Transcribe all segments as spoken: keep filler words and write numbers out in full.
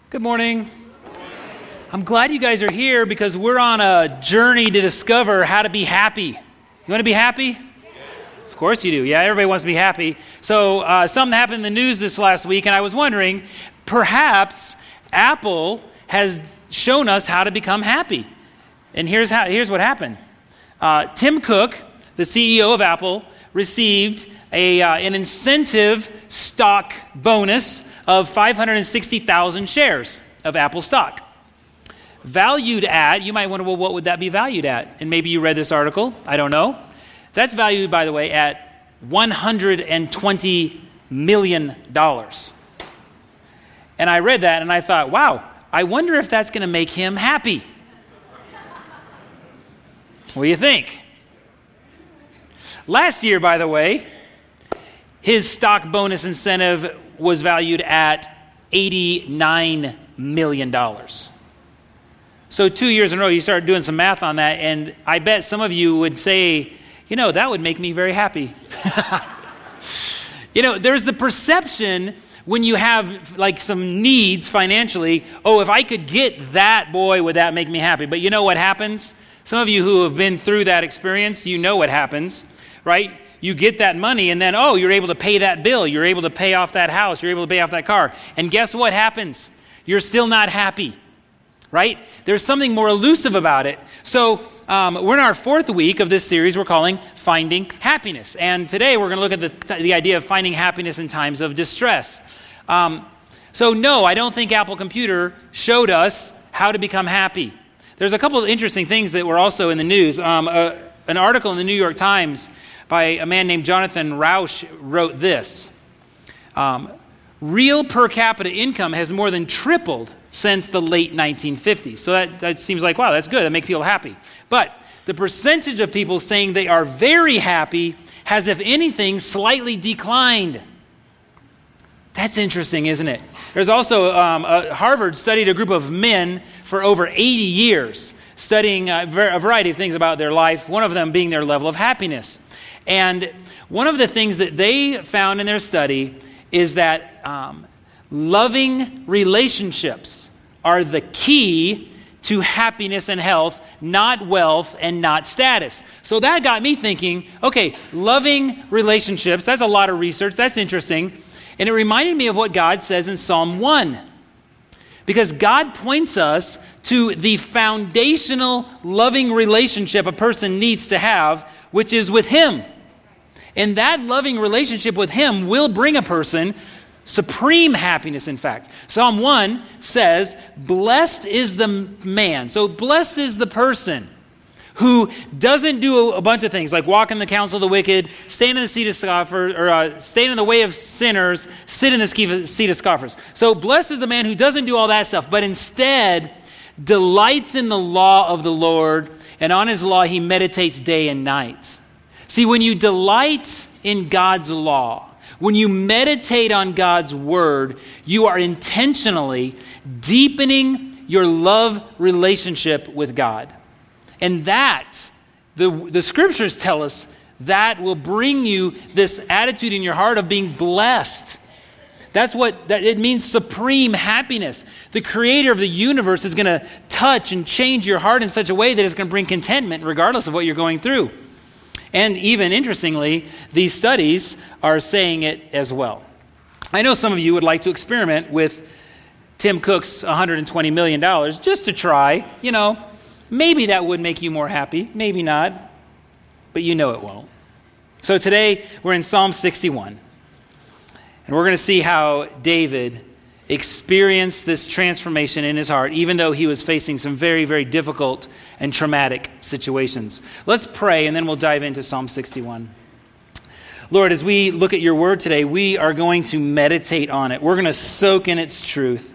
Good morning. I'm glad you guys are here because we're on a journey to discover how to be happy. You want to be happy? Of course you do. Yeah, everybody wants to be happy. So uh, something happened in the news this last week, and I was wondering, perhaps Apple has shown us how to become happy. And here's how. Here's what happened. Uh, Tim Cook, the C E O of Apple, received a uh, an incentive stock bonus of five hundred sixty thousand shares of Apple stock. Valued at, you might wonder, well, what would that be valued at? And maybe you read this article. I don't know. That's valued, by the way, at one hundred twenty million dollars. And I read that and I thought, wow, I wonder if that's going to make him happy. What do you think? Last year, by the way, his stock bonus incentive was valued at eighty-nine million dollars. So two years in a row, you start doing some math on that, and I bet some of you would say, you know, that would make me very happy. You know, there's the perception when you have like some needs financially, oh, if I could get that, boy, would that make me happy. But you know what happens? Some of you who have been through that experience, you know what happens, right? You get that money and then, oh, you're able to pay that bill. You're able to pay off that house. You're able to pay off that car. And guess what happens? You're still not happy, right? There's something more elusive about it. So um, we're in our fourth week of this series we're calling Finding Happiness. And today we're going to look at the, the idea of finding happiness in times of distress. Um, so no, I don't think Apple Computer showed us how to become happy. There's a couple of interesting things that were also in the news. Um, uh, an article in the New York Times by a man named Jonathan Rauch wrote this. Um, real per capita income has more than tripled since the late nineteen fifties. So that, that seems like, wow, that's good. That makes people happy. But the percentage of people saying they are very happy has, if anything, slightly declined. That's interesting, isn't it? There's also, um, uh, Harvard studied a group of men for over eighty years, studying uh, a variety of things about their life, one of them being their level of happiness. And one of the things that they found in their study is that um, loving relationships are the key to happiness and health, not wealth and not status. So that got me thinking, okay, loving relationships, that's a lot of research, that's interesting. And it reminded me of what God says in Psalm one. Because God points us to the foundational loving relationship a person needs to have, which is with Him. And that loving relationship with Him will bring a person supreme happiness, in fact. Psalm one says, blessed is the man. So blessed is the person who doesn't do a bunch of things like walk in the counsel of the wicked, stand in the seat of scoffers, or uh, stand in the way of sinners, sit in the seat of scoffers. So blessed is the man who doesn't do all that stuff, but instead delights in the law of the Lord, and on His law he meditates day and night. See, when you delight in God's law, when you meditate on God's word, you are intentionally deepening your love relationship with God. And that, the, the scriptures tell us, that will bring you this attitude in your heart of being blessed. That's what, that it means supreme happiness. The creator of the universe is going to touch and change your heart in such a way that it's going to bring contentment regardless of what you're going through. And even interestingly, these studies are saying it as well. I know some of you would like to experiment with Tim Cook's one hundred twenty million dollars just to try. You know, maybe that would make you more happy, maybe not, but you know it won't. So today we're in Psalm sixty-one, and we're going to see how David experienced this transformation in his heart, even though he was facing some very, very difficult and traumatic situations. Let's pray, and then we'll dive into Psalm sixty-one. Lord, as we look at your word today, we are going to meditate on it. We're going to soak in its truth.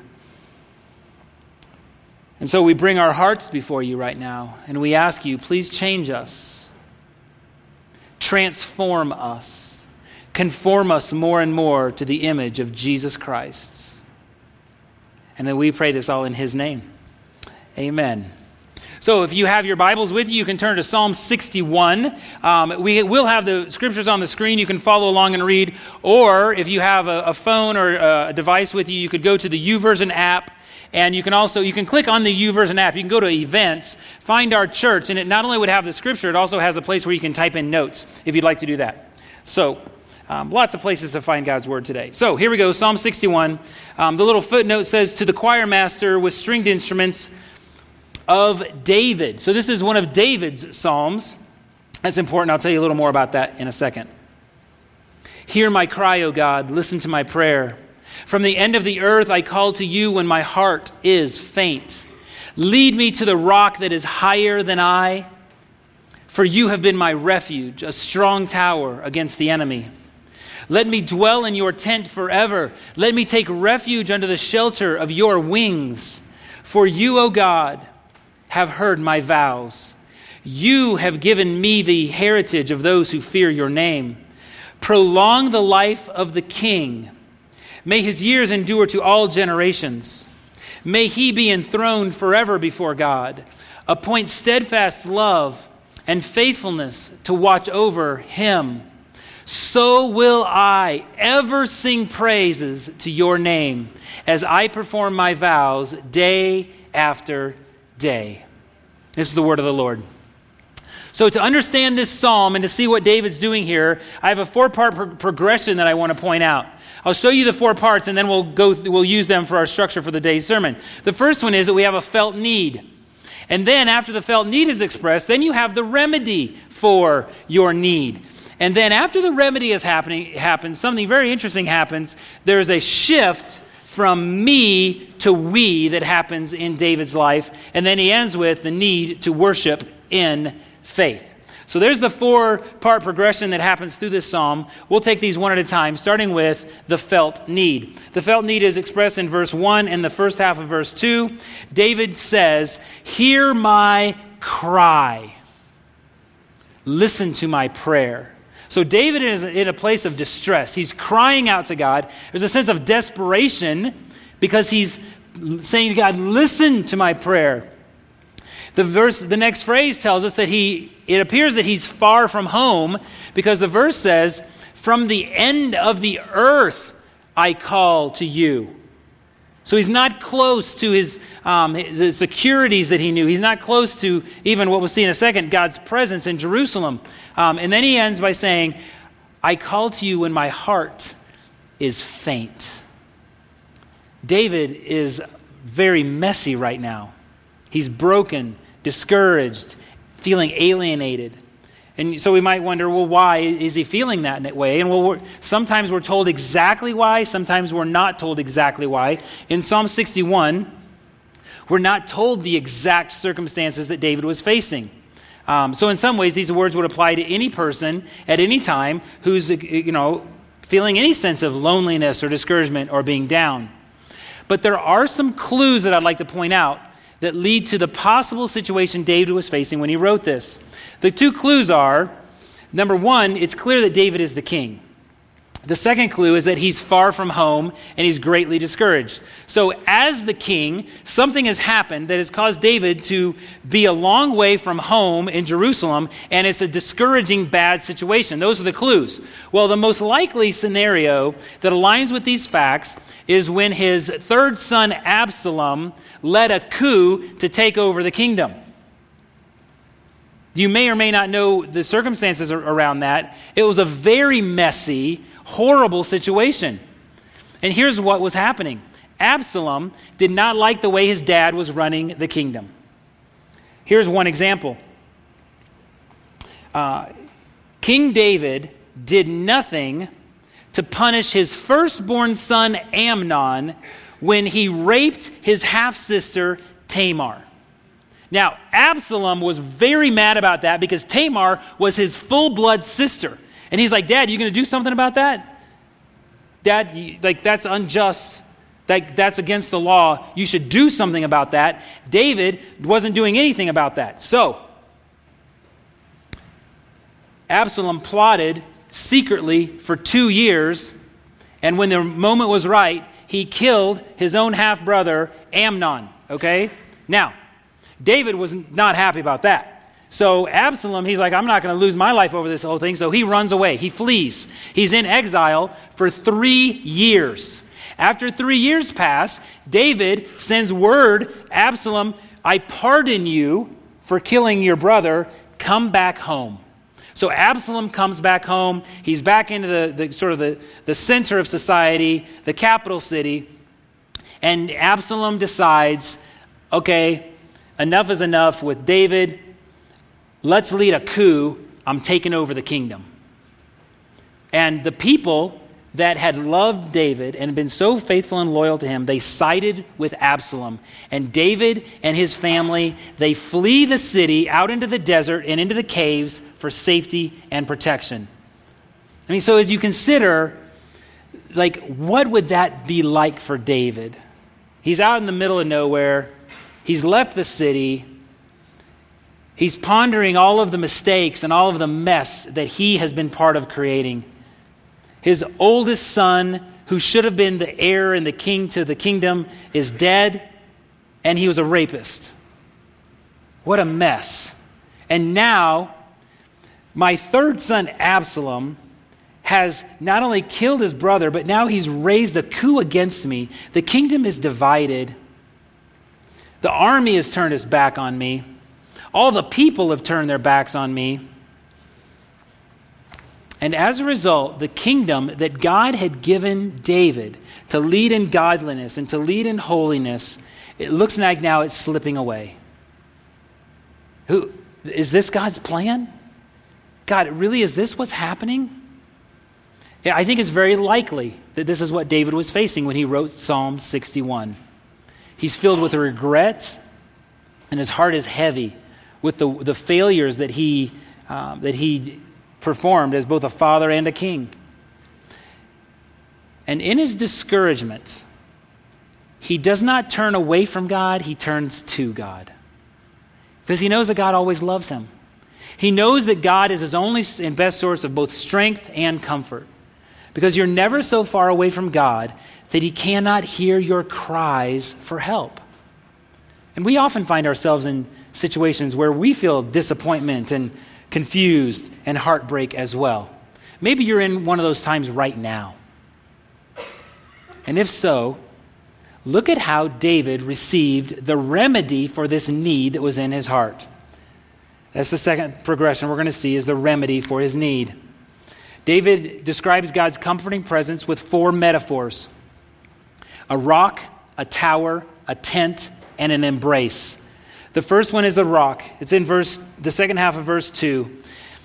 And so we bring our hearts before you right now, and we ask you, please change us, transform us, conform us more and more to the image of Jesus Christ. And then we pray this all in His name. Amen. So if you have your Bibles with you, you can turn to Psalm sixty-one. Um, we will have the scriptures on the screen. You can follow along and read. Or if you have a, a phone or a device with you, you could go to the YouVersion app. And you can also, you can click on the YouVersion app. You can go to events, find our church, and it not only would have the scripture, it also has a place where you can type in notes if you'd like to do that. So um, lots of places to find God's word today. So here we go, Psalm sixty-one. Um, the little footnote says, to the choir master with stringed instruments of David. So this is one of David's psalms. That's important. I'll tell you a little more about that in a second. Hear my cry, O God. Listen to my prayer. From the end of the earth I call to you when my heart is faint. Lead me to the rock that is higher than I. For you have been my refuge, a strong tower against the enemy. Let me dwell in your tent forever. Let me take refuge under the shelter of your wings. For you, O God, have heard my vows. You have given me the heritage of those who fear your name. Prolong the life of the king. May his years endure to all generations. May he be enthroned forever before God. Appoint steadfast love and faithfulness to watch over him. So will I ever sing praises to your name as I perform my vows day after day. This is the word of the Lord. So to understand this psalm and to see what David's doing here, I have a four-part pro- progression that I want to point out. I'll show you the four parts, and then we'll go. Th- we'll use them for our structure for the day's sermon. The first one is that we have a felt need. And then after the felt need is expressed, then you have the remedy for your need. And then after the remedy is happening, happens, something very interesting happens. There's a shift from me to we that happens in David's life. And then he ends with the need to worship in faith. So there's the four-part progression that happens through this psalm. We'll take these one at a time, starting with the felt need. The felt need is expressed in verse one and the first half of verse two. David says, hear my cry. Listen to my prayer. So David is in a place of distress. He's crying out to God. There's a sense of desperation because he's saying to God, listen to my prayer. The verse, the next phrase tells us that he, it appears that he's far from home because the verse says, from the end of the earth I call to you. So he's not close to his um, the securities that he knew. He's not close to even what we'll see in a second, God's presence in Jerusalem. Um, and then he ends by saying, I call to you when my heart is faint. David is very messy right now. He's broken, discouraged, feeling alienated. And so we might wonder, well, why is he feeling that in that way? And well, we're, sometimes we're told exactly why, sometimes we're not told exactly why. In Psalm sixty-one, we're not told the exact circumstances that David was facing. Um, so in some ways, these words would apply to any person at any time who's, you know, feeling any sense of loneliness or discouragement or being down. But there are some clues that I'd like to point out that lead to the possible situation David was facing when he wrote this. The two clues are, number one, it's clear that David is the king. The second clue is that he's far from home and he's greatly discouraged. So as the king, something has happened that has caused David to be a long way from home in Jerusalem, and it's a discouraging, bad situation. Those are the clues. Well, the most likely scenario that aligns with these facts is when his third son, Absalom, led a coup to take over the kingdom. You may or may not know the circumstances around that. It was a very messy, horrible situation. And here's what was happening. Absalom did not like the way his dad was running the kingdom. Here's one example. Uh, King David did nothing to punish his firstborn son Amnon when he raped his half-sister Tamar. Now, Absalom was very mad about that because Tamar was his full-blood sister. And he's like, Dad, you going to do something about that? Dad, you, like that's unjust. That, that's against the law. You should do something about that. David wasn't doing anything about that. So, Absalom plotted secretly for two years, and when the moment was right, he killed his own half-brother, Amnon, okay? Now, David was not happy about that. So Absalom, he's like, I'm not going to lose my life over this whole thing. So he runs away. He flees. He's in exile for three years. After three years pass, David sends word, Absalom, I pardon you for killing your brother. Come back home. So Absalom comes back home. He's back into the, the sort of the, the center of society, the capital city. And Absalom decides, okay, enough is enough with David. Let's lead a coup. I'm taking over the kingdom. And the people that had loved David and been so faithful and loyal to him, they sided with Absalom. And David and his family, they flee the city out into the desert and into the caves for safety and protection. I mean, so as you consider, like, what would that be like for David? He's out in the middle of nowhere. He's left the city. He's pondering all of the mistakes and all of the mess that he has been part of creating. His oldest son, who should have been the heir and the king to the kingdom, is dead, and he was a rapist. What a mess. And now, my third son, Absalom, has not only killed his brother, but now he's raised a coup against me. The kingdom is divided. The army has turned its back on me. All the people have turned their backs on me. And as a result, the kingdom that God had given David to lead in godliness and to lead in holiness, it looks like now it's slipping away. Who is this God's plan? God, really, is this what's happening? Yeah, I think it's very likely that this is what David was facing when he wrote Psalm sixty-one. He's filled with regret, and his heart is heavy with the, the failures that he um, that he performed as both a father and a king. And in his discouragement, he does not turn away from God, he turns to God. Because he knows that God always loves him. He knows that God is his only and best source of both strength and comfort. Because you're never so far away from God that he cannot hear your cries for help. And we often find ourselves in situations where we feel disappointment and confused and heartbreak as well. Maybe you're in one of those times right now. And if so, look at how David received the remedy for this need that was in his heart. That's the second progression we're going to see, is the remedy for his need. David describes God's comforting presence with four metaphors: a rock, a tower, a tent, and an embrace. The first one is the rock. It's in verse, the second half of verse two.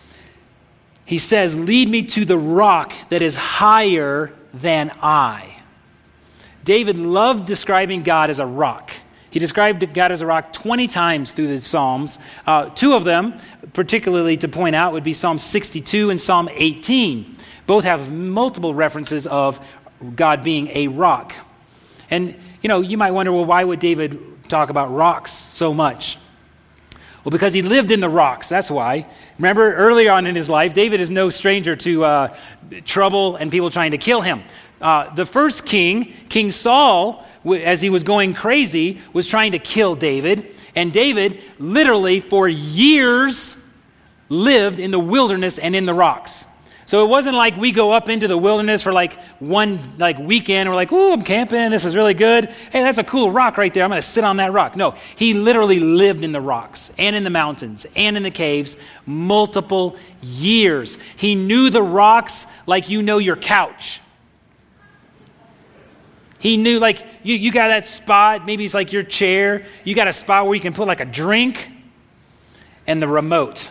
He says, lead me to the rock that is higher than I. David loved describing God as a rock. He described God as a rock twenty times through the Psalms. Uh, two of them, particularly to point out, would be Psalm sixty-two and Psalm eighteen. Both have multiple references of God being a rock. And, you know, you might wonder, well, why would David talk about rocks so much? Well, because he lived in the rocks, that's why. Remember, early on in his life, David is no stranger to uh, trouble and people trying to kill him. Uh, the first king, King Saul, as he was going crazy, was trying to kill David. And David, literally for years, lived in the wilderness and in the rocks. So it wasn't like we go up into the wilderness for like one like weekend. We're like, ooh, I'm camping. This is really good. Hey, that's a cool rock right there. I'm going to sit on that rock. No, he literally lived in the rocks and in the mountains and in the caves multiple years. He knew the rocks like you know your couch. He knew, like, you, you got that spot. Maybe it's like your chair. You got a spot where you can put like a drink and the remote.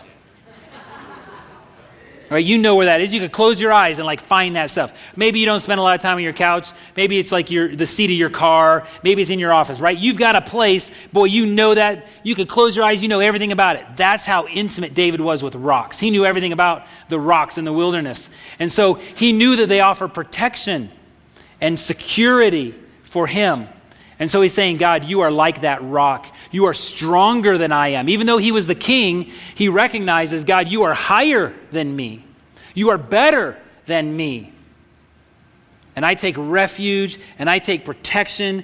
Right, you know where that is. You could close your eyes and like find that stuff. Maybe you don't spend a lot of time on your couch. Maybe it's like your the seat of your car. Maybe it's in your office, right? You've got a place, boy, you know that. You could close your eyes, you know everything about it. That's how intimate David was with rocks. He knew everything about the rocks in the wilderness. And so he knew that they offer protection and security for him. And so he's saying, God, you are like that rock. You are stronger than I am. Even though he was the king, he recognizes, God, you are higher than me. You are better than me. And I take refuge and I take protection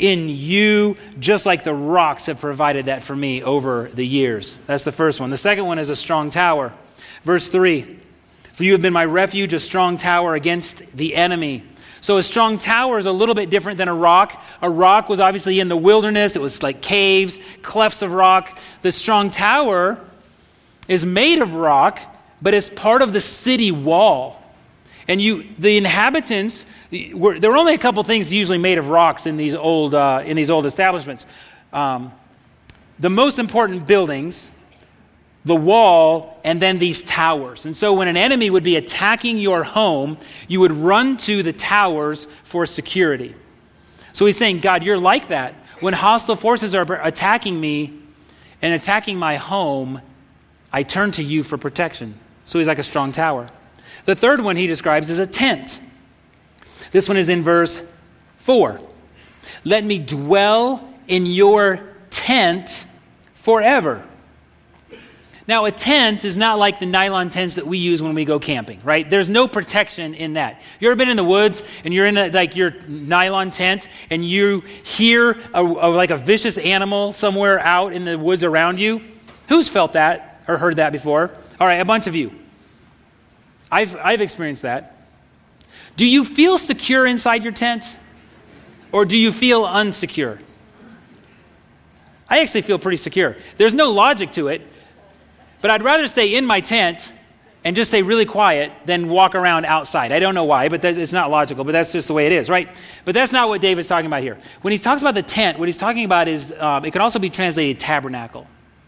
in you, just like the rocks have provided that for me over the years. That's the first one. The second one is a strong tower. Verse three, for you have been my refuge, a strong tower against the enemy. So a strong tower is a little bit different than a rock. A rock was obviously in the wilderness. It was like caves, clefts of rock. The strong tower is made of rock, but it's part of the city wall. And you, the inhabitants, were, there were only a couple things usually made of rocks in these old uh, in these old establishments. Um, the most important buildings, the wall, and then these towers. And so when an enemy would be attacking your home, you would run to the towers for security. So he's saying, God, you're like that. When hostile forces are attacking me and attacking my home, I turn to you for protection. So he's like a strong tower. The third one he describes is a tent. This one is in verse four. Let me dwell in your tent forever. Now, a tent is not like the nylon tents that we use when we go camping, right? There's no protection in that. You ever been in the woods and you're in a, like your nylon tent and you hear a, a, like a vicious animal somewhere out in the woods around you? Who's felt that or heard that before? All right, a bunch of you. I've I've experienced that. Do you feel secure inside your tent, or do you feel unsecure? I actually feel pretty secure. There's no logic to it. But I'd rather stay in my tent and just stay really quiet than walk around outside. I don't know why, but it's not logical, but that's just the way it is, right? But that's not what David's talking about here. When he talks about the tent, what he's talking about is, um, it can also be translated tabernacle.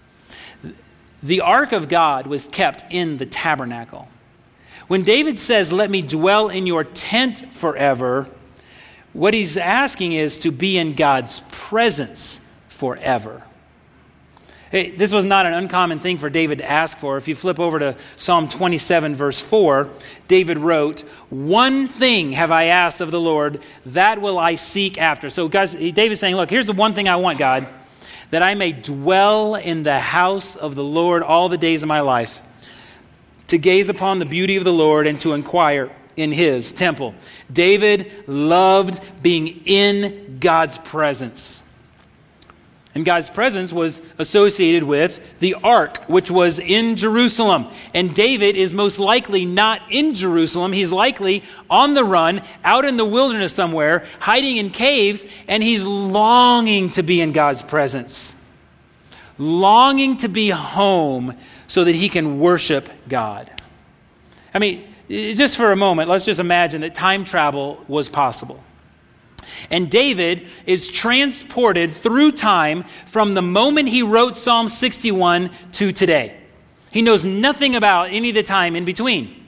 The ark of God was kept in the tabernacle. When David says, let me dwell in your tent forever, what he's asking is to be in God's presence forever. Hey, this was not an uncommon thing for David to ask for. If you flip over to Psalm twenty-seven, verse four, David wrote, one thing have I asked of the Lord, that will I seek after. So guys, David's saying, look, here's the one thing I want, God, that I may dwell in the house of the Lord all the days of my life, to gaze upon the beauty of the Lord and to inquire in his temple. David loved being in God's presence. And God's presence was associated with the ark, which was in Jerusalem. And David is most likely not in Jerusalem. He's likely on the run, out in the wilderness somewhere, hiding in caves, and he's longing to be in God's presence. Longing to be home so that he can worship God. I mean, just for a moment, let's just imagine that time travel was possible. And David is transported through time from the moment he wrote Psalm sixty-one to today. He knows nothing about any of the time in between.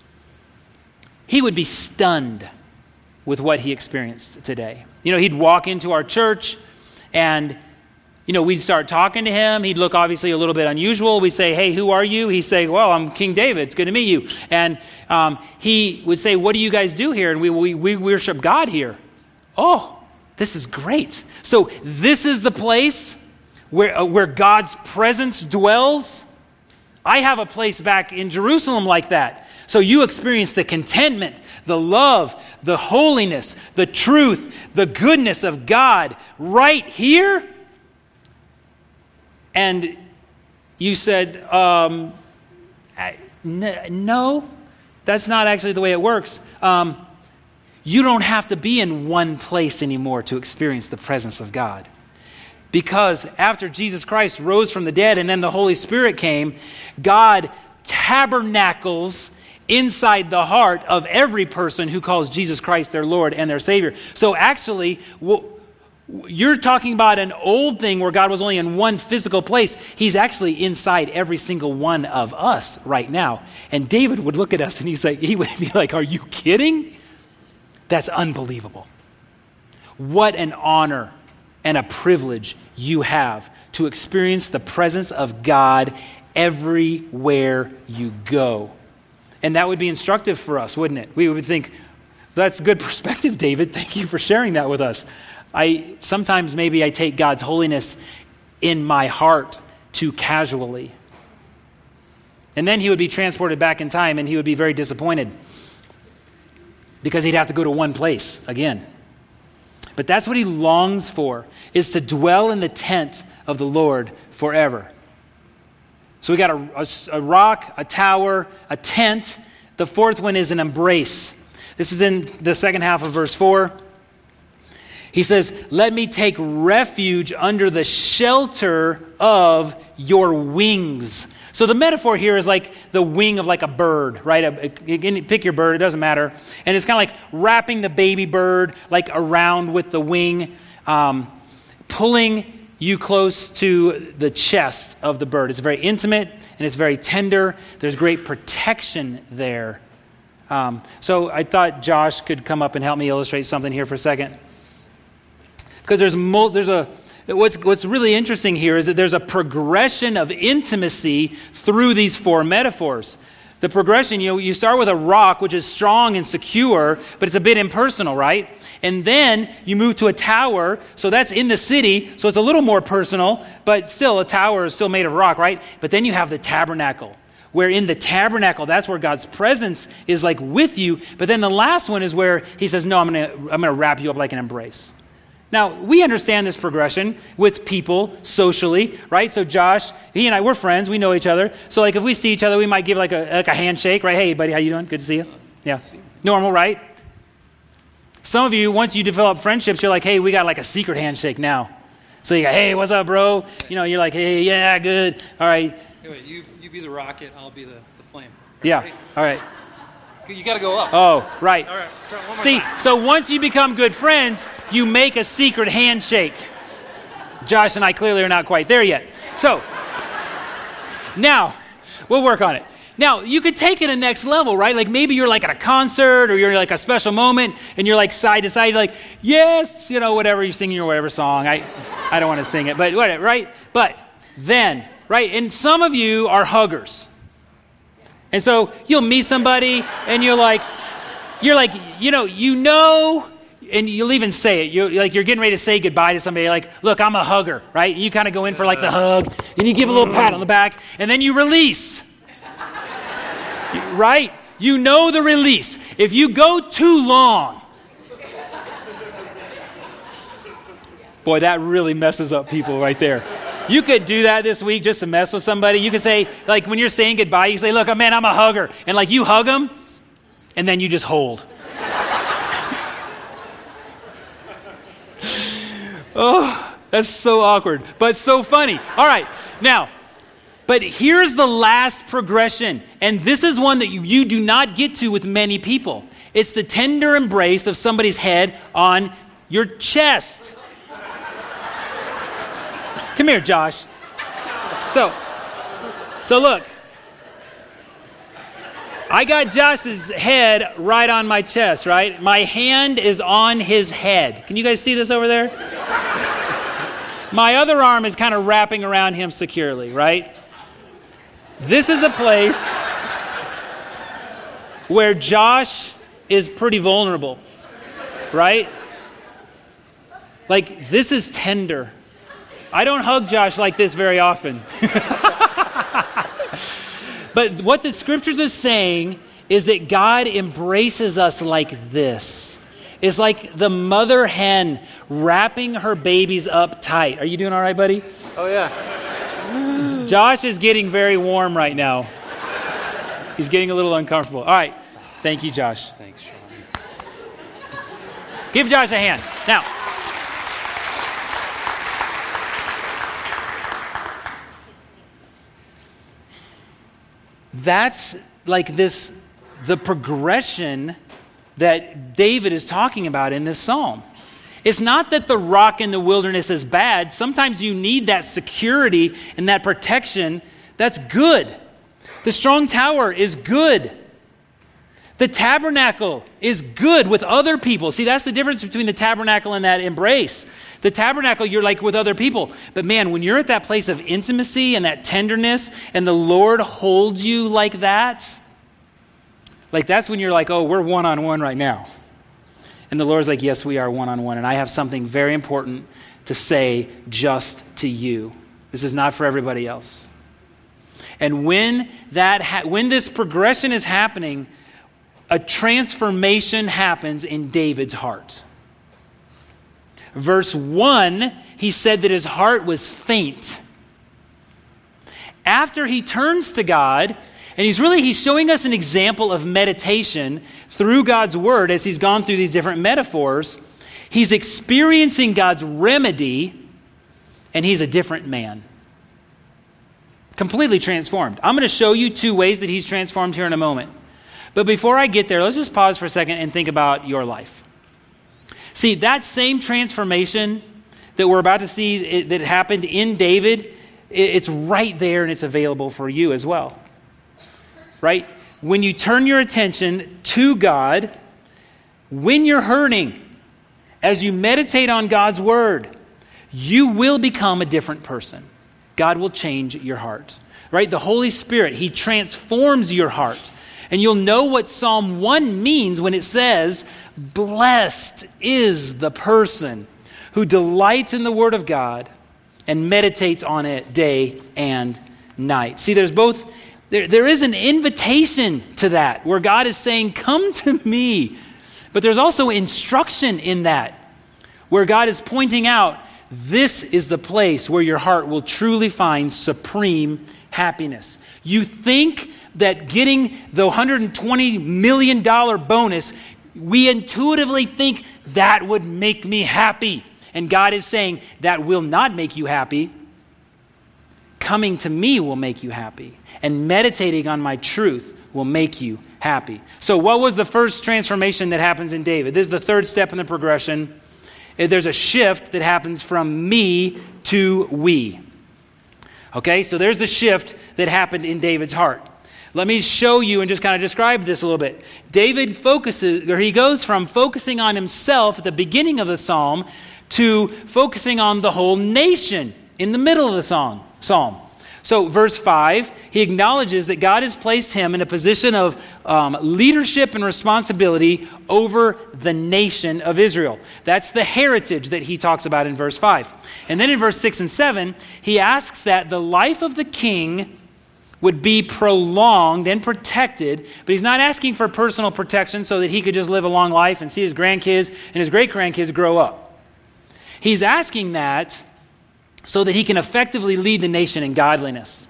He would be stunned with what he experienced today. You know, he'd walk into our church and, you know, we'd start talking to him. He'd look obviously a little bit unusual. We'd say, hey, who are you? He'd say, well, I'm King David. It's good to meet you. And um, he would say, what do you guys do here? And we, we, we worship God here. Oh, this is great. So this is the place where, uh, where God's presence dwells. I have a place back in Jerusalem like that. So you experience the contentment, the love, the holiness, the truth, the goodness of God right here. And you said, um, I, n- no, that's not actually the way it works. Um, You don't have to be in one place anymore to experience the presence of God. Because after Jesus Christ rose from the dead and then the Holy Spirit came, God tabernacles inside the heart of every person who calls Jesus Christ their Lord and their Savior. So actually, you're talking about an old thing where God was only in one physical place. He's actually inside every single one of us right now. And David would look at us and he's like, he would be like, are you kidding? That's unbelievable. What an honor and a privilege you have to experience the presence of God everywhere you go. And that would be instructive for us, wouldn't it? We would think, that's good perspective, David. Thank you for sharing that with us. I sometimes maybe I take God's holiness in my heart too casually. And then he would be transported back in time and he would be very disappointed, because he'd have to go to one place again. But that's what he longs for, is to dwell in the tent of the Lord forever. So we got a, a, a rock, a tower, a tent. The fourth one is an embrace. This is in the second half of verse four. He says, let me take refuge under the shelter of your wings. So the metaphor here is like the wing of like a bird, right? A, a, pick your bird, it doesn't matter. And it's kind of like wrapping the baby bird like around with the wing, um, pulling you close to the chest of the bird. It's very intimate and it's very tender. There's great protection there. Um, so I thought Josh could come up and help me illustrate something here for a second. Because there's mul- there's a what's what's really interesting here is that there's a progression of intimacy through these four metaphors. The progression, you know, you start with a rock, which is strong and secure, but it's a bit impersonal, right? And then you move to a tower, so that's in the city, so it's a little more personal, but still a tower is still made of rock, right? But then you have the tabernacle, where in the tabernacle, that's where God's presence is like with you. But then the last one is where he says, no, I'm going to I'm going to wrap you up like an embrace. Now, we understand this progression with people socially, right? So Josh, he and I, we're friends. We know each other. So like if we see each other, we might give like a, like a handshake, right? Hey, buddy, how you doing? Good to see you. Yeah. Normal, right? Some of you, once you develop friendships, you're like, hey, we got like a secret handshake now. So you go, hey, what's up, bro? You know, you're like, hey, yeah, good. All right. Hey, wait, you, you be the rocket, I'll be the, the flame. Right, yeah. Ready? All right. You got to go up. Oh, right. All right. Try one more See, time. so once you become good friends, you make a secret handshake. Josh and I clearly are not quite there yet. So, now, we'll work on it. Now, you could take it a next level, right? Like maybe you're like at a concert or you're like a special moment and you're like side to side, you're like, yes, you know, whatever, you're singing your whatever song. I, I don't want to sing it, but whatever, right? But then, right, and some of you are huggers. And so you'll meet somebody and you're like, you're like, you know, you know, and you'll even say it. You're like, you're getting ready to say goodbye to somebody. You're like, look, I'm a hugger, right? You kind of go in for like the hug and you give a little pat on the back and then you release, right? You know the release. If you go too long, boy, that really messes up people right there. You could do that this week just to mess with somebody. You could say, like, when you're saying goodbye, you say, look, man, I'm a hugger. And, like, you hug them, and then you just hold. Oh, that's so awkward, but so funny. All right, now, but here's the last progression, and this is one that you, you do not get to with many people. It's the tender embrace of somebody's head on your chest. Come here, Josh. So, so look. I got Josh's head right on my chest, right? My hand is on his head. Can you guys see this over there? My other arm is kind of wrapping around him securely, right? This is a place where Josh is pretty vulnerable, right? Like, this is tender. I don't hug Josh like this very often. But what the scriptures are saying is that God embraces us like this. It's like the mother hen wrapping her babies up tight. Are you doing all right, buddy? Oh, yeah. Josh is getting very warm right now. He's getting a little uncomfortable. All right. Thank you, Josh. Thanks, Sean. Give Josh a hand. Now, that's like this, the progression that David is talking about in this psalm. It's not that the rock in the wilderness is bad. Sometimes you need that security and that protection. That's good. The strong tower is good. The tabernacle is good with other people. See, that's the difference between the tabernacle and that embrace. The tabernacle, you're like with other people. But man, when you're at that place of intimacy and that tenderness and the Lord holds you like that, like that's when you're like, oh, we're one-on-one right now. And the Lord's like, yes, we are one-on-one. And I have something very important to say just to you. This is not for everybody else. And when that ha- when this progression is happening, a transformation happens in David's heart. Verse one, he said that his heart was faint. After he turns to God, and he's really, he's showing us an example of meditation through God's word as he's gone through these different metaphors. He's experiencing God's remedy, and he's a different man. Completely transformed. I'm going to show you two ways that he's transformed here in a moment. But before I get there, let's just pause for a second and think about your life. See, that same transformation that we're about to see it, that happened in David, it, it's right there and it's available for you as well. Right? When you turn your attention to God, when you're hurting, as you meditate on God's word, you will become a different person. God will change your heart. Right? The Holy Spirit, he transforms your heart. And you'll know what Psalm one means when it says, blessed is the person who delights in the word of God and meditates on it day and night. See, there's both There, there is an invitation to that where God is saying, come to me. But there's also instruction in that where God is pointing out, this is the place where your heart will truly find supreme happiness. You think that getting the one hundred twenty million dollars bonus, we intuitively think that would make me happy. And God is saying, that will not make you happy. Coming to me will make you happy. And meditating on my truth will make you happy. So what was the first transformation that happens in David? This is the third step in the progression. There's a shift that happens from me to we. Okay, so there's the shift that happened in David's heart. Let me show you and just kind of describe this a little bit. David focuses, or he goes from focusing on himself at the beginning of the psalm to focusing on the whole nation in the middle of the song, psalm. So verse five, he acknowledges that God has placed him in a position of um, leadership and responsibility over the nation of Israel. That's the heritage that he talks about in verse five. And then in verse six and seven, he asks that the life of the king would be prolonged and protected, but he's not asking for personal protection so that he could just live a long life and see his grandkids and his great-grandkids grow up. He's asking that so that he can effectively lead the nation in godliness.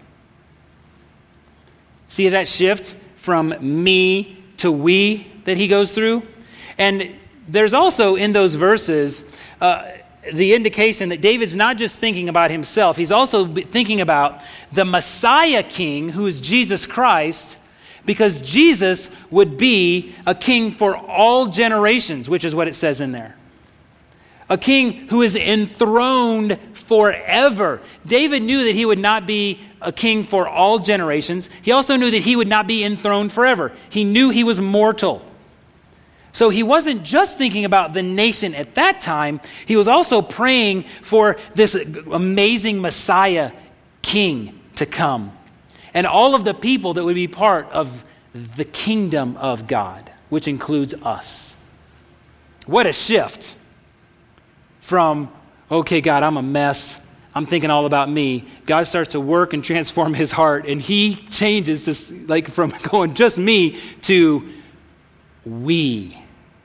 See that shift from me to we that he goes through? And there's also in those verses uh, the indication that David's not just thinking about himself, he's also thinking about the Messiah King, who is Jesus Christ, because Jesus would be a king for all generations, which is what it says in there. A king who is enthroned forever. David knew that he would not be a king for all generations. He also knew that he would not be enthroned forever. He knew he was mortal. So he wasn't just thinking about the nation at that time. He was also praying for this amazing Messiah king to come. And all of the people that would be part of the kingdom of God, which includes us. What a shift from, okay, God, I'm a mess. I'm thinking all about me. God starts to work and transform his heart, and he changes this, like from going just me to we.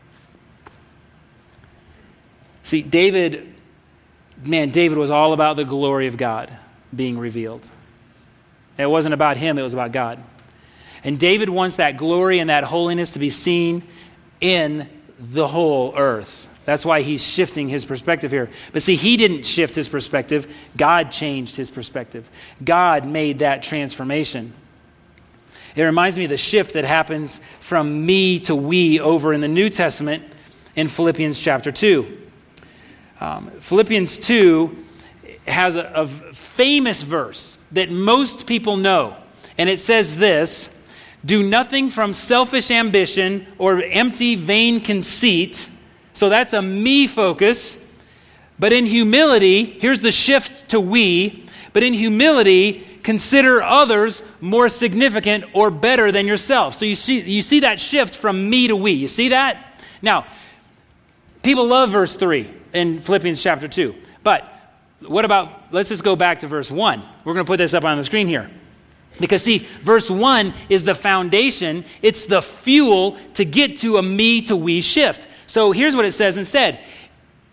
See, David, man, David was all about the glory of God being revealed. It wasn't about him, it was about God. And David wants that glory and that holiness to be seen in the whole earth. That's why he's shifting his perspective here. But see, he didn't shift his perspective. God changed his perspective. God made that transformation. It reminds me of the shift that happens from me to we over in the New Testament in Philippians chapter two. Um, Philippians two has a, a famous verse that most people know. And it says this, do nothing from selfish ambition or empty vain conceit. So that's a me focus. But in humility, here's the shift to we. But in humility, consider others more significant or better than yourself. So you see, you see that shift from me to we. You see that? Now, people love verse three in Philippians chapter two. But what about, let's just go back to verse one. We're going to put this up on the screen here. Because see, verse one is the foundation. It's the fuel to get to a me to we shift. So here's what it says instead.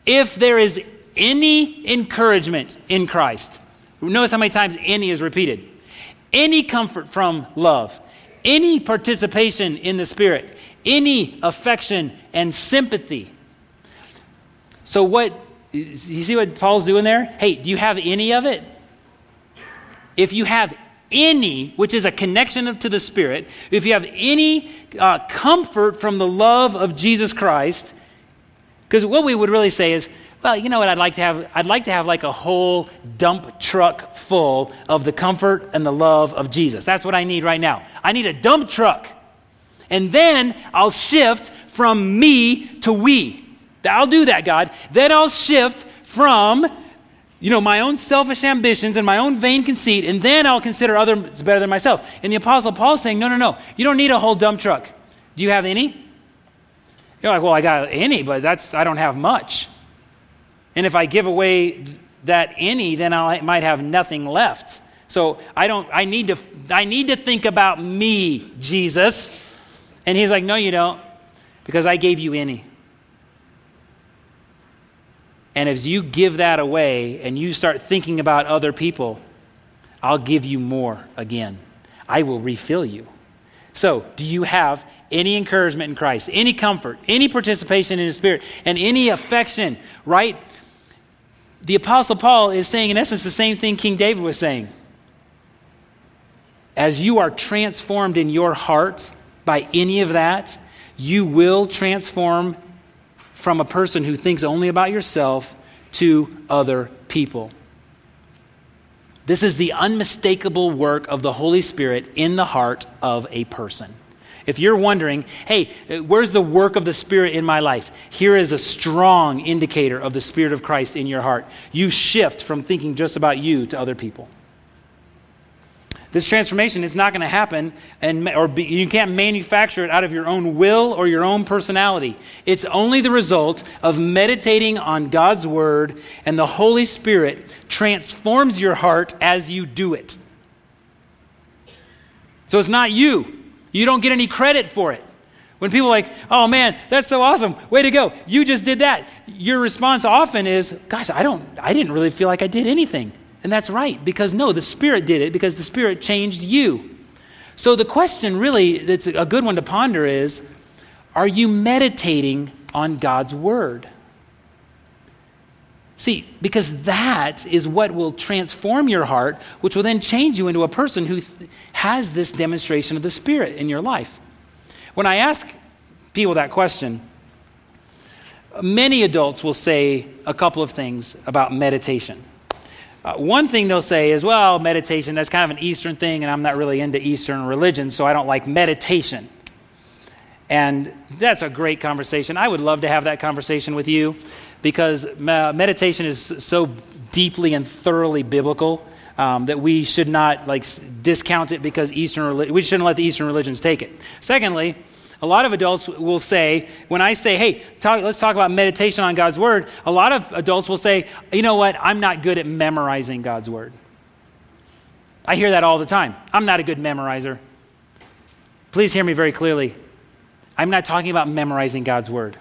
if there is any encouragement in Christ, notice how many times any is repeated, any comfort from love, any participation in the Spirit, any affection and sympathy. So what, you see what Paul's doing there? Hey, do you have any of it? If you have any, which is a connection of, to the Spirit, if you have any uh, comfort from the love of Jesus Christ, because what we would really say is, well, you know what I'd like to have? I'd like to have like a whole dump truck full of the comfort and the love of Jesus. That's what I need right now. I need a dump truck. And then I'll shift from me to we. I'll do that, God. Then I'll shift from, you know, my own selfish ambitions and my own vain conceit, and then I'll consider others better than myself. And the Apostle Paul is saying, no, no, no. You don't need a whole dump truck. Do you have any? You're like, well, I got any, but that's I don't have much. And if I give away that any, then I might have nothing left. So I don't. I need to. I need to think about me, Jesus. And he's like, no, you don't, because I gave you any. And as you give that away and you start thinking about other people, I'll give you more again. I will refill you. So, do you have any encouragement in Christ, any comfort, any participation in His Spirit, and any affection, right? The Apostle Paul is saying, in essence, the same thing King David was saying. As you are transformed in your heart by any of that, you will transform from a person who thinks only about yourself to other people. This is the unmistakable work of the Holy Spirit in the heart of a person. If you're wondering, hey, where's the work of the Spirit in my life? Here is a strong indicator of the Spirit of Christ in your heart. You shift from thinking just about you to other people. This transformation is not going to happen, and or be, you can't manufacture it out of your own will or your own personality. It's only the result of meditating on God's Word, and the Holy Spirit transforms your heart as you do it. So it's not you. You don't get any credit for it. When people are like, oh man, that's so awesome, way to go, you just did that. Your response often is, gosh, I don't, I didn't really feel like I did anything. And that's right, because no, the Spirit did it, because the Spirit changed you. So the question really that's a good one to ponder is, are you meditating on God's Word? See, because that is what will transform your heart, which will then change you into a person who th- has this demonstration of the Spirit in your life. When I ask people that question, many adults will say a couple of things about meditation. Uh, one thing they'll say is, well, meditation, that's kind of an Eastern thing, and I'm not really into Eastern religion, so I don't like meditation. And that's a great conversation. I would love to have that conversation with you, because uh, meditation is so deeply and thoroughly biblical um, that we should not like discount it because Eastern we shouldn't let the Eastern religions take it. Secondly, a lot of adults will say, when I say, hey, talk, let's talk about meditation on God's Word, a lot of adults will say, you know what, I'm not good at memorizing God's Word. I hear that all the time. I'm not a good memorizer. Please hear me very clearly. I'm not talking about memorizing God's Word.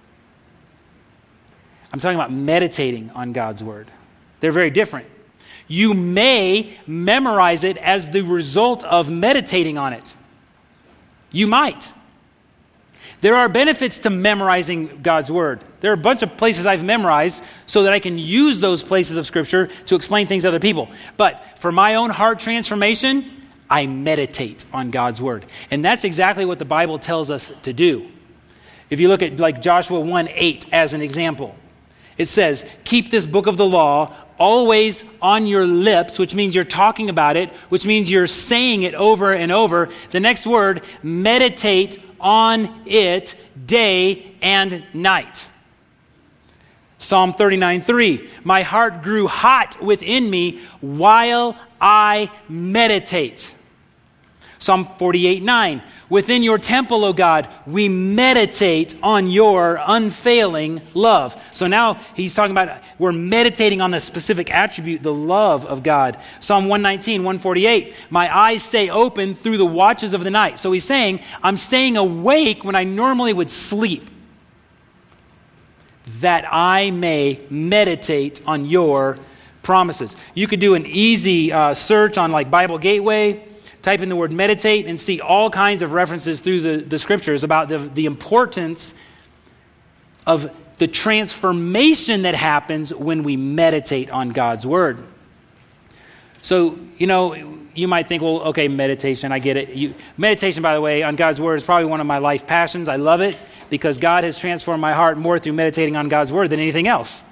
I'm talking about meditating on God's Word. They're very different. You may memorize it as the result of meditating on it. You might. There are benefits to memorizing God's Word. There are a bunch of places I've memorized so that I can use those places of Scripture to explain things to other people. But for my own heart transformation, I meditate on God's Word. And that's exactly what the Bible tells us to do. If you look at like Joshua one eight as an example, it says, keep this book of the law always on your lips, which means you're talking about it, which means you're saying it over and over. The next word, meditate on it day and night. Psalm thirty-nine three, my heart grew hot within me while I meditate. Psalm forty-eight nine, within your temple, O God, we meditate on your unfailing love. So now he's talking about we're meditating on the specific attribute, the love of God. Psalm one nineteen, one forty-eight, my eyes stay open through the watches of the night. So he's saying, I'm staying awake when I normally would sleep. that I may meditate on your promises. You could do an easy uh, search on like Bible Gateway, type in the word meditate, and see all kinds of references through the, the scriptures about the, the importance of the transformation that happens when we meditate on God's word. So, you know, you might think, well, okay, meditation, I get it. You, meditation, by the way, on God's word is probably one of my life passions. I love it because God has transformed my heart more through meditating on God's word than anything else.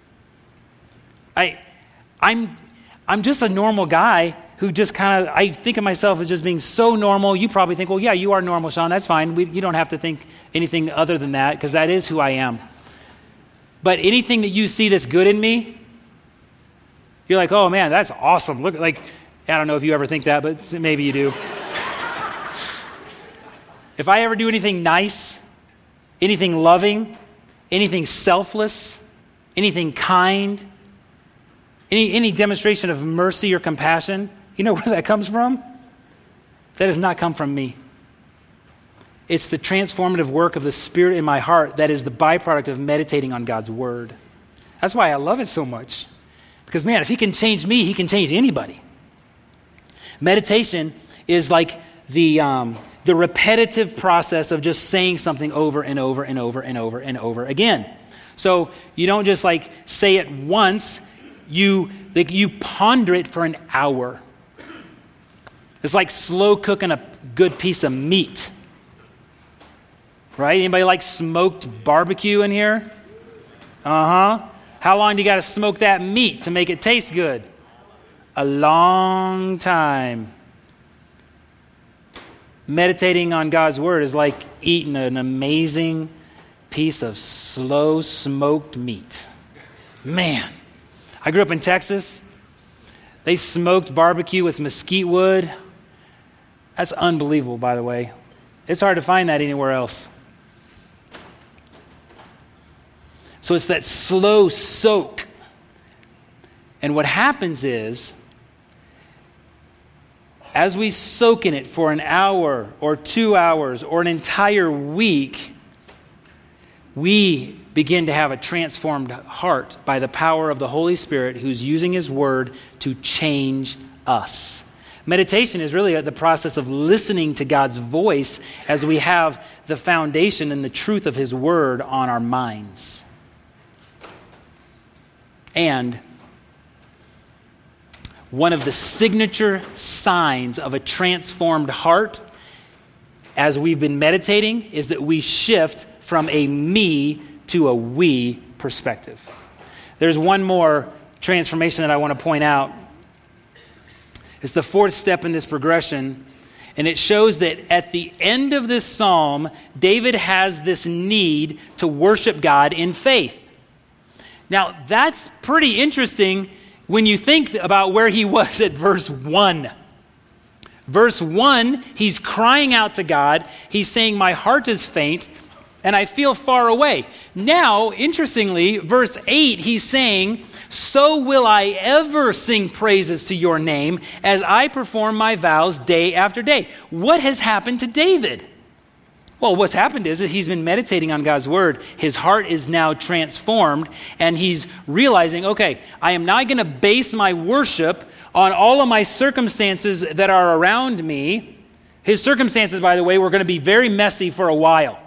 I, I'm, I'm just a normal guy who just kind of, I think of myself as just being so normal. You probably think, well, yeah, you are normal, Sean. That's fine. We, you don't have to think anything other than that because that is who I am. But anything that you see that's good in me, you're like, oh man, that's awesome. Look, like, I don't know if you ever think that, but maybe you do. If I ever do anything nice, anything loving, anything selfless, anything kind, any, any demonstration of mercy or compassion, you know where that comes from? That does not come from me. It's the transformative work of the Spirit in my heart that is the byproduct of meditating on God's word. That's why I love it so much. Because man, if he can change me, he can change anybody. Meditation is like the um, the repetitive process of just saying something over and over and over and over and over again. So you don't just like say it once, you like you ponder it for an hour. It's like slow cooking a good piece of meat. Right? Anybody like smoked barbecue in here? Uh-huh. How long do you got to smoke that meat to make it taste good? A long time. Meditating on God's word is like eating an amazing piece of slow smoked meat. Man, I grew up in Texas. They smoked barbecue with mesquite wood. That's unbelievable, by the way. It's hard to find that anywhere else. So it's that slow soak. And what happens is, as we soak in it for an hour or two hours or an entire week, we begin to have a transformed heart by the power of the Holy Spirit who's using his word to change us. Meditation is really the process of listening to God's voice as we have the foundation and the truth of his word on our minds. And one of the signature signs of a transformed heart as we've been meditating is that we shift from a me to a we perspective. There's one more transformation that I want to point out. It's the fourth step in this progression, and it shows that at the end of this psalm, David has this need to worship God in faith. Now, that's pretty interesting when you think about where he was at verse one. Verse one, he's crying out to God. He's saying, my heart is faint and I feel far away. Now, interestingly, verse eight, he's saying, so will I ever sing praises to your name as I perform my vows day after day. What has happened to David? Well, what's happened is that he's been meditating on God's word. His heart is now transformed, and he's realizing, okay, I am not going to base my worship on all of my circumstances that are around me. His circumstances, by the way, were going to be very messy for a while.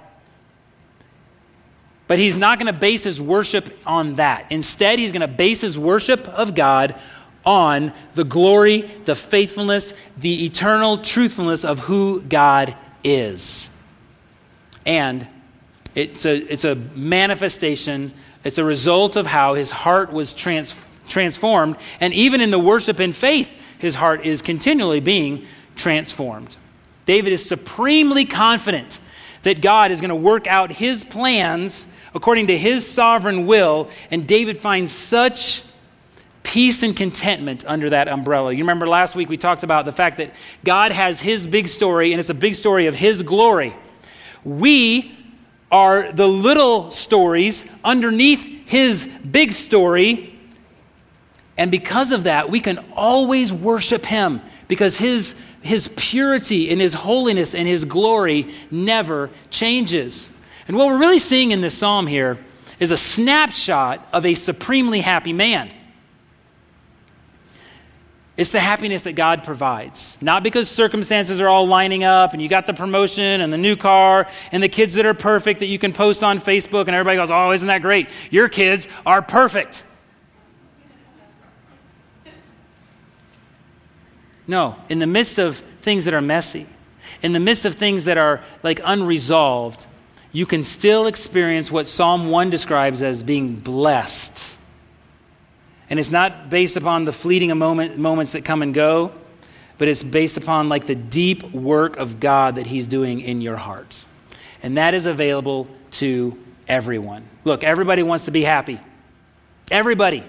But he's not going to base his worship on that. Instead, he's going to base his worship of God on the glory, the faithfulness, the eternal truthfulness of who God is. And it's a, it's a manifestation, it's a result of how his heart was trans, transformed. And even in the worship and faith, his heart is continually being transformed. David is supremely confident that God is going to work out his plans according to his sovereign will. And David finds such peace and contentment under that umbrella. You remember last week we talked about the fact that God has his big story, and it's a big story of his glory. We are the little stories underneath his big story. And because of that, we can always worship him because his, his purity and his holiness and his glory never changes. And what we're really seeing in this psalm here is a snapshot of a supremely happy man. It's the happiness that God provides. Not because circumstances are all lining up and you got the promotion and the new car and the kids that are perfect that you can post on Facebook and everybody goes, oh, isn't that great? Your kids are perfect. No, in the midst of things that are messy, in the midst of things that are like unresolved, you can still experience what Psalm one describes as being blessed. And it's not based upon the fleeting moment, moments that come and go, but it's based upon like the deep work of God that he's doing in your heart. And that is available to everyone. Look, everybody wants to be happy. Everybody.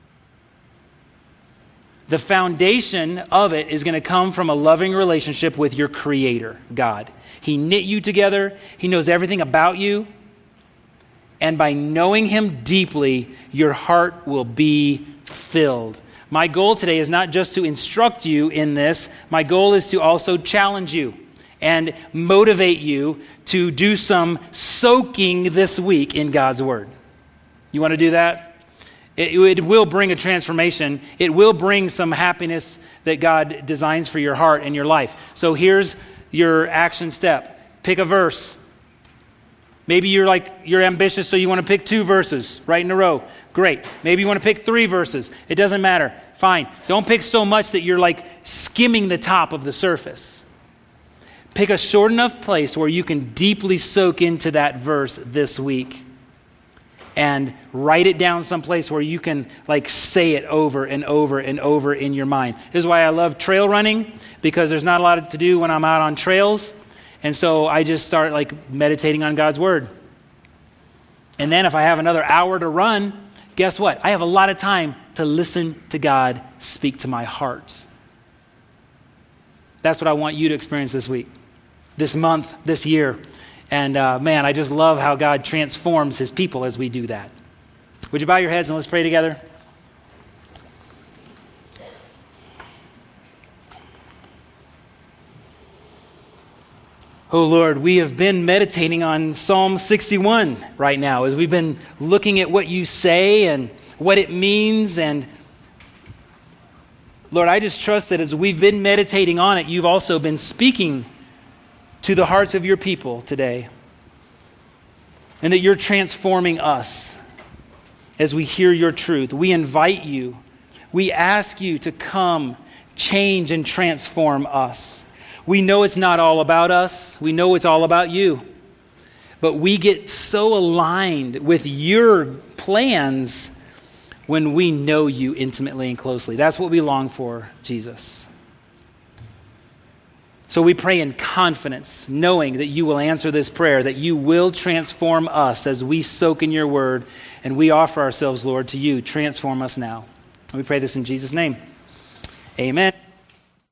The foundation of it is going to come from a loving relationship with your Creator, God. He knit you together. He knows everything about you. And by knowing him deeply, your heart will be filled. My goal today is not just to instruct you in this. My goal is to also challenge you and motivate you to do some soaking this week in God's Word. You want to do that? It, it will bring a transformation. It will bring some happiness that God designs for your heart and your life. So here's your action step. Pick a verse. Maybe you're like, you're ambitious, so you want to pick two verses right in a row. Great. Maybe you want to pick three verses. It doesn't matter. Fine. Don't pick so much that you're like skimming the top of the surface. Pick a short enough place where you can deeply soak into that verse this week. And write it down someplace where you can like say it over and over and over in your mind. This is why I love trail running, because there's not a lot to do when I'm out on trails. And so I just start like meditating on God's Word. And then if I have another hour to run, guess what? I have a lot of time to listen to God speak to my heart. That's what I want you to experience this week, this month, this year. And uh, man, I just love how God transforms his people as we do that. Would you bow your heads and let's pray together? Oh Lord, we have been meditating on Psalm sixty-one right now as we've been looking at what you say and what it means. And Lord, I just trust that as we've been meditating on it, you've also been speaking to the hearts of your people today. And that you're transforming us as we hear your truth. We invite you. We ask you to come, change, and transform us. We know it's not all about us. We know it's all about you. But we get so aligned with your plans when we know you intimately and closely. That's what we long for, Jesus. So we pray in confidence, knowing that you will answer this prayer, that you will transform us as we soak in your word, and we offer ourselves, Lord, to you. Transform us now. And we pray this in Jesus' name. Amen.